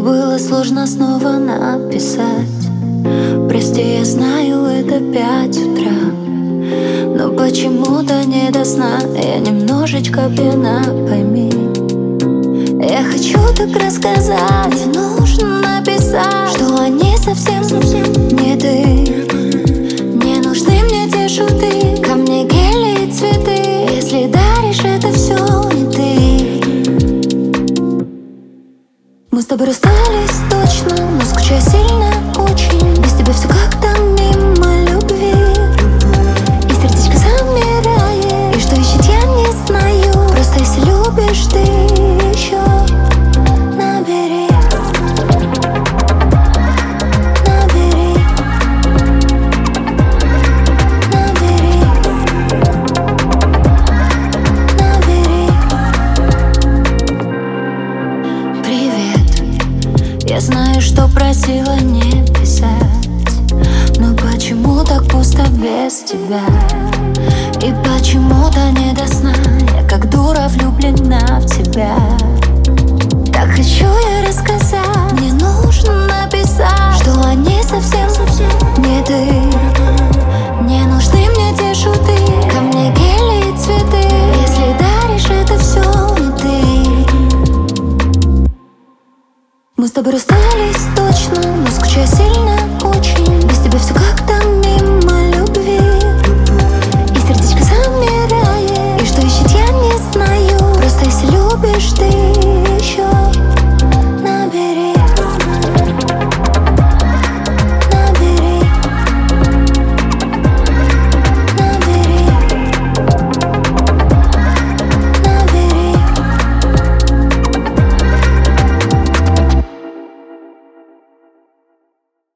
Было сложно снова написать: прости, я знаю, это 5 утра, но почему-то не до сна. Я немножечко пьяна, пойми. Я хочу так рассказать, мне нужно написать, что они совсем не ты. Не нужны мне те шуты, ко мне гели и цветы. Если даришь, это все не ты. Мы с тобой расстались точно, но скучаю сильно очень. Без тебя все как-то мимо любви, и сердечко замирает. И что ищет, я не знаю. Просто если любишь ты еще, набери, набери, набери, набери. Привет, я знаю, что просила не писать, но почему так пусто без тебя? И почему-то не до сна. Я как дура влюблена в тебя. Так хочу я рассказать, мне нужно написать, что они совсем не ты. Не нужны мне те шуты, ко мне гели и цветы. Если даришь, это все не ты. Мы с тобой расстались точно, но скучаю сильно очень. Без тебя все как-то